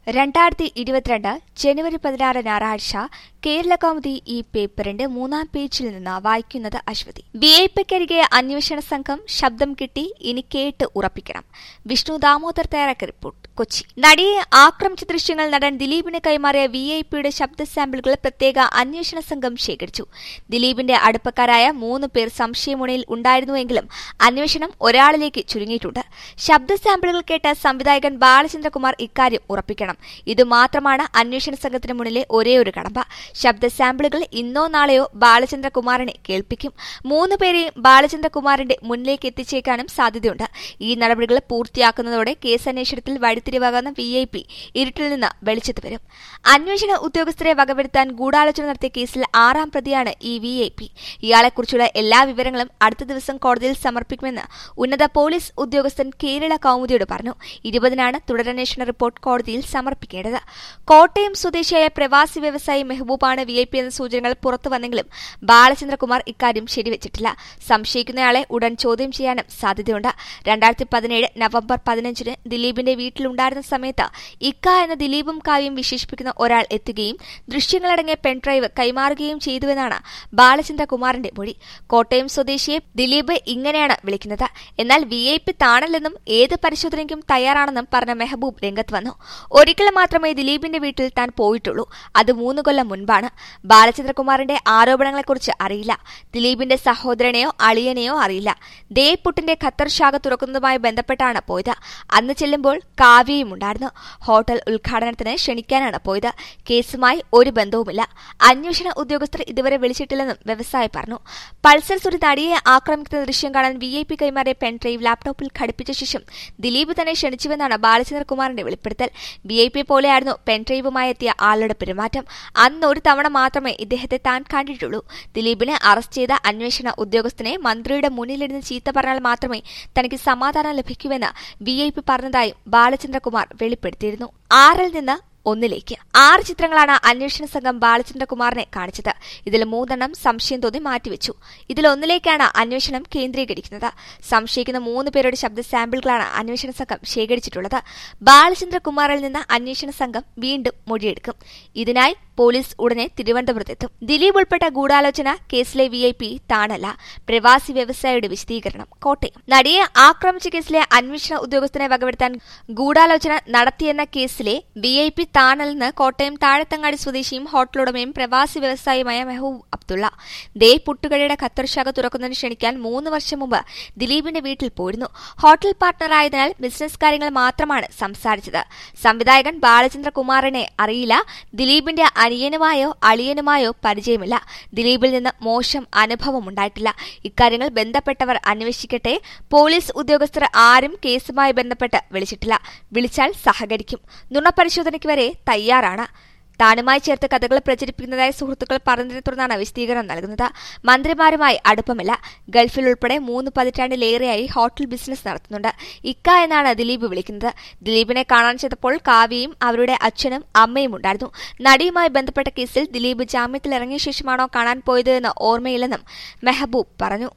2022 ജനുവരി 16 ഞായറാഴ്ച കേരളകൗമുദി ഈ പേപ്പറിന്റെ 3-ാം പേജിൽ നിന്ന് വായിക്കുന്നത് അശ്വതി. വിഐപിക്കരികെ അന്വേഷണ സംഘം ശബ്ദം കിട്ടി, ഇനി കേട്ട് ഉറപ്പിക്കണം. വിഷ്ണു ദാമോദർ തയ്യാറാക്കിയ റിപ്പോർട്ട്. കൊച്ചി. നടിയെ ആക്രമിച്ച ദൃശ്യങ്ങൾ നടൻ ദിലീപിന് കൈമാറിയ വിഐപിയുടെ ശബ്ദ സാമ്പിളുകൾ പ്രത്യേക അന്വേഷണ സംഘം ശേഖരിച്ചു. ദിലീപിന്റെ അടുപ്പക്കാരായ 3 പേർ സംശയമുണയിൽ ഉണ്ടായിരുന്നുവെങ്കിലും അന്വേഷണം ഒരാളിലേക്ക് ചുരുങ്ങിയിട്ടുണ്ട്. ശബ്ദ സാമ്പിളുകൾ കേട്ട സംവിധായകൻ ബാലചന്ദ്രകുമാർ ഇക്കാര്യം ഉറപ്പിക്കണം. ഇതുമാത്രമാണ് അന്വേഷണ സംഘത്തിന് മുന്നിലെ ഒരേയൊരു കടമ്പ. ശബ്ദ സാമ്പിളുകൾ ഇന്നോ നാളെയോ ബാലചന്ദ്രകുമാറിനെ കേൾപ്പിക്കും. 3 പേരെയും ബാലചന്ദ്രകുമാറിന്റെ മുന്നിലേക്ക് എത്തിച്ചേക്കാനും സാധ്യതയുണ്ട്. ഈ നടപടികൾ പൂർത്തിയാക്കുന്നതോടെ കേസന്വേഷണത്തിൽ വഴിത്തിരിവാകുന്ന വിഐപി ഇരുട്ടിൽ നിന്ന് വെളിച്ചത്ത് വരും. അന്വേഷണ ഉദ്യോഗസ്ഥരെ വകവരുത്താൻ ഗൂഢാലോചന നടത്തിയ കേസിൽ 6-ാം പ്രതിയാണ് ഈ വിഐപി. ഇയാളെക്കുറിച്ചുള്ള എല്ലാ വിവരങ്ങളും അടുത്ത ദിവസം കോടതിയിൽ സമർപ്പിക്കുമെന്ന് ഉന്നത പോലീസ് ഉദ്യോഗസ്ഥൻ കേരള കൗമുദിയോട് പറഞ്ഞു. 20-നാണ് തുടരന്വേഷണ റിപ്പോർട്ട് കോടതിയിൽ സമർപ്പിക്കേണ്ടത്. കോട്ടയം സ്വദേശിയായ പ്രവാസി വ്യവസായി മെഹബൂബാണ് വിഐപി എന്ന സൂചനകൾ പുറത്തുവന്നെങ്കിലും ബാലചന്ദ്രകുമാർ ഇക്കാര്യം ശരിവച്ചിട്ടില്ല. സംശയിക്കുന്നയാളെ ഉടൻ ചോദ്യം ചെയ്യാനും സാധ്യതയുണ്ട്. 2017 നവംബർ 15-ന് ദിലീപിന്റെ വീട്ടിലുണ്ടായിരുന്ന സമയത്ത് ഇക്ക എന്ന ദിലീപും കാവ്യം വിശേഷിപ്പിക്കുന്ന ഒരാൾ എത്തുകയും ദൃശ്യങ്ങളടങ്ങിയ പെൻഡ്രൈവ് കൈമാറുകയും ചെയ്തുവെന്നാണ് ബാലചന്ദ്രകുമാറിന്റെ മൊഴി. കോട്ടയം സ്വദേശിയെ ദിലീപ് ഇങ്ങനെയാണ് വിളിക്കുന്നത്. എന്നാൽ വിഐപി താണല്ലെന്നും ഏത് പരിശോധനയ്ക്കും തയ്യാറാണെന്നും പറഞ്ഞ മെഹബൂബ് രംഗത്ത് വന്നു. ഒരിക്കൽ മാത്രമേ ദിലീപിന്റെ വീട്ടിൽ താൻ പോയിട്ടുള്ളൂ. അത് 3 കൊല്ലം മുൻപാണ്. ബാലചന്ദ്രകുമാറിന്റെ ആരോപണങ്ങളെക്കുറിച്ച് അറിയില്ല. ദിലീപിന്റെ സഹോദരനെയോ അളിയനെയോ അറിയില്ല. ദേപുട്ടിന്റെ ഖത്തർ ശാഖ തുറക്കുന്നതുമായി ബന്ധപ്പെട്ടാണ് പോയത്. അന്ന് ചെല്ലുമ്പോൾ കാവ്യയും ഉണ്ടായിരുന്നു. ഹോട്ടൽ ഉദ്ഘാടനത്തിന് ക്ഷണിക്കാനാണ് പോയത്. കേസുമായി ഒരു ബന്ധവുമില്ല. അന്വേഷണ ഉദ്യോഗസ്ഥർ ഇതുവരെ വിളിച്ചിട്ടില്ലെന്നും വ്യവസായി പറഞ്ഞു. പൾസർ സുനി നടിയെ ആക്രമിക്കുന്ന ദൃശ്യം കാണാൻ വിഐപി കൈമാറിയ പെൻഡ്രൈവ് ലാപ്ടോപ്പിൽ ഘടിപ്പിച്ച ശേഷം ദിലീപ് തന്നെ ക്ഷണിച്ചുവെന്നാണ് ബാലചന്ദ്രകുമാറിന്റെ വെളിപ്പെടുത്തൽ. വിഐപി പോലെയായിരുന്നു പെൻഡ്രൈവുമായി എത്തിയ ആളുടെ പെരുമാറ്റം. അന്ന് ഒരു തവണ മാത്രമേ ഇദ്ദേഹത്തെ താൻ കണ്ടിട്ടുള്ളൂ. ദിലീപിനെ അറസ്റ്റ് ചെയ്ത അന്വേഷണ ഉദ്യോഗസ്ഥനെ മന്ത്രിയുടെ മുന്നിലിരുന്ന് ചീത്ത പറഞ്ഞാൽ മാത്രമേ തനിക്ക് സമാധാനം ലഭിക്കൂവെന്ന് വിഐപി പറഞ്ഞതായും ബാലചന്ദ്രകുമാർ വെളിപ്പെടുത്തിയിരുന്നു. 6-ൽ നിന്ന് 1-ലേക്ക് 6 ചിത്രങ്ങളാണ് അന്വേഷണ സംഘം ബാലചന്ദ്രകുമാറിനെ കാണിച്ചത്. ഇതിൽ 3 സംശയം തോന്നി മാറ്റിവെച്ചു. ഇതിൽ 1-ലേക്കാണ് അന്വേഷണം കേന്ദ്രീകരിക്കുന്നത്. സംശയിക്കുന്ന 3 പേരുടെ ശബ്ദ സാമ്പിളുകളാണ് അന്വേഷണ സംഘം ശേഖരിച്ചിട്ടുള്ളത്. ബാലചന്ദ്രകുമാറിൽ നിന്ന് അന്വേഷണ സംഘം വീണ്ടും മൊഴിയെടുക്കും. ഇതിനായി പോലീസ് ഉടനെ തിരുവനന്തപുരത്തെത്തും. ദിലീപ് ഉൾപ്പെട്ട ഗൂഢാലോചന കേസിലെ വിഐപി താണല്ല. പ്രവാസി വ്യവസായിയുടെ വിശദീകരണം. കോട്ടയം. നടിയെ ആക്രമിച്ച കേസിലെ അന്വേഷണ ഉദ്യോഗസ്ഥനെ വകവരുത്താൻ ഗൂഢാലോചന നടത്തിയെന്ന കേസിലെ വിഐപി താണലെന്ന് കോട്ടയം താഴത്തങ്ങാടി സ്വദേശിയും ഹോട്ടലുടമയും പ്രവാസി വ്യവസായിയുമായ മെഹബൂബ് അബ്ദുള്ള. പുട്ടുകടയുടെ ഖത്തർ ശാഖ തുറക്കുന്നതിന് ക്ഷണിക്കാൻ 3 വർഷം മുമ്പ് ദിലീപിന്റെ വീട്ടിൽ പോയിരുന്നു. ഹോട്ടൽ പാർട്ണറായതിനാൽ ബിസിനസ് കാര്യങ്ങൾ മാത്രമാണ് സംസാരിച്ചത്. സംവിധായകൻ ബാലചന്ദ്രകുമാറിനെ അറിയില്ല. ദിലീപിന്റെ അനിയനുമായോ അളിയനുമായോ പരിചയമില്ല. ദിലീപിൽ നിന്ന് മോശം അനുഭവമുണ്ടായിട്ടില്ല. ഇക്കാര്യങ്ങൾ ബന്ധപ്പെട്ടവർ അന്വേഷിക്കട്ടെ. പോലീസ് ഉദ്യോഗസ്ഥർ ആരും കേസുമായി ബന്ധപ്പെട്ട് വിളിച്ചിട്ടില്ല. വിളിച്ചാൽ സഹകരിക്കും. നുണപരിശോധനയ്ക്ക് വരെ തയ്യാറാണ്. താനുമായി ചേർത്ത് കഥകൾ പ്രചരിപ്പിക്കുന്നതായി സുഹൃത്തുക്കൾ പറഞ്ഞതിനെ തുടർന്നാണ് വിശദീകരണം നൽകുന്നത്. മന്ത്രിമാരുമായി അടുപ്പമില്ല. ഗൾഫിൽ ഉൾപ്പെടെ 3 പതിറ്റാണ്ടിലേറെയായി ഹോട്ടൽ ബിസിനസ് നടത്തുന്നുണ്ട്. ഇക്ക എന്നാണ് ദിലീപ് വിളിക്കുന്നത്. ദിലീപിനെ കാണാൻ ചെന്നപ്പോൾ കാവ്യയും അവരുടെ അച്ഛനും അമ്മയും ഉണ്ടായിരുന്നു. നടിയുമായി ബന്ധപ്പെട്ട കേസിൽ ദിലീപ് ജാമ്യത്തിൽ ഇറങ്ങിയ ശേഷമാണോ കാണാൻ പോയത് എന്ന് ഓർമ്മയില്ലെന്നും മെഹബൂബ് പറഞ്ഞു.